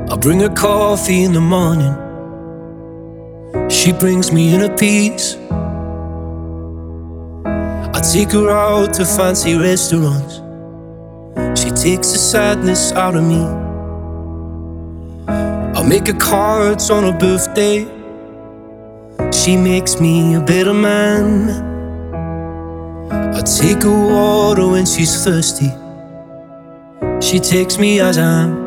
I bring her coffee in the morning. She brings me inner peace. I take her out to fancy restaurants. She takes the sadness out of me. I make her cards on her birthday. She makes me a better man. I take her water when she's thirsty. She takes me as I am.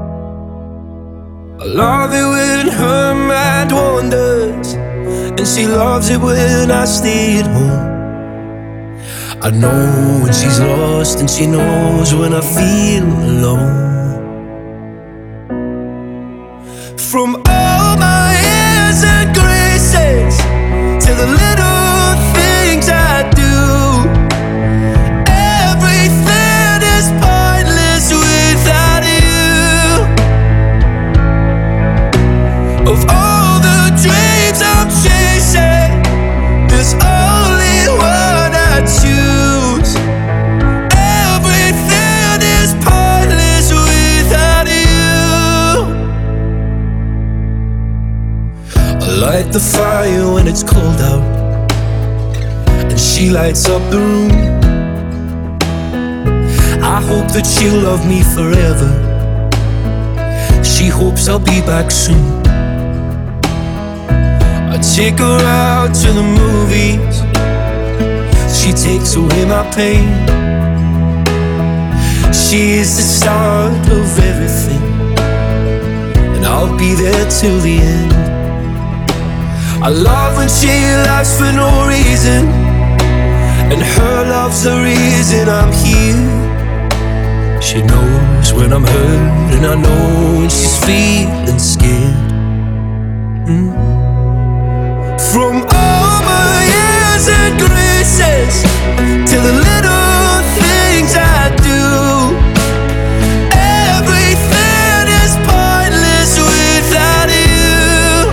I love it when her mind wanders, and she loves it when I stay at home. I know when she's lost, and she knows when I feel alone. From all my airs and graces to the little things I do, everything is pointless without you. Of all the dreams I'm chasing, there's only one I choose. Everything is pointless without you. I light the fire when it's cold out, and she lights up the room. I hope that she'll love me forever. She hopes I'll be back soon. I take her out to the movies. She takes away my pain. She is the start of everything, and I'll be there till the end. I love when she laughs for no reason, and her love's the reason I'm here. She knows when I'm hurt, and I know when she's feeling scared. From all my airs and graces to the little things I do, everything is pointless without you.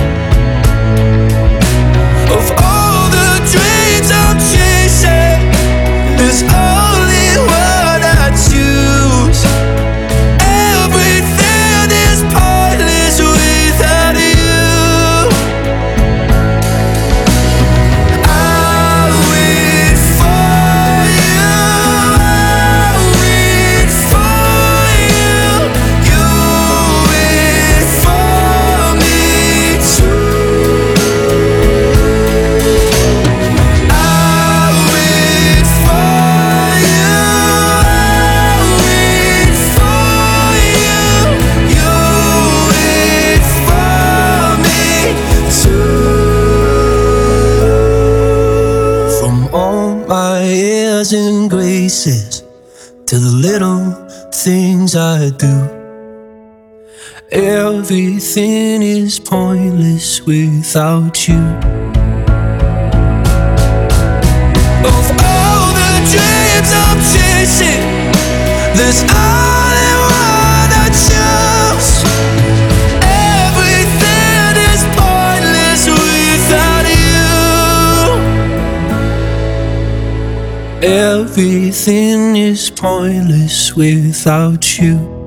Of all the dreams I'm chasing, there's only one I choose. Everything is pointless without you. And graces to the little things I do, everything is pointless without you. Of all the dreams I'm chasing, there's only one I choose. Everything is pointless without you. Everything is pointless without you.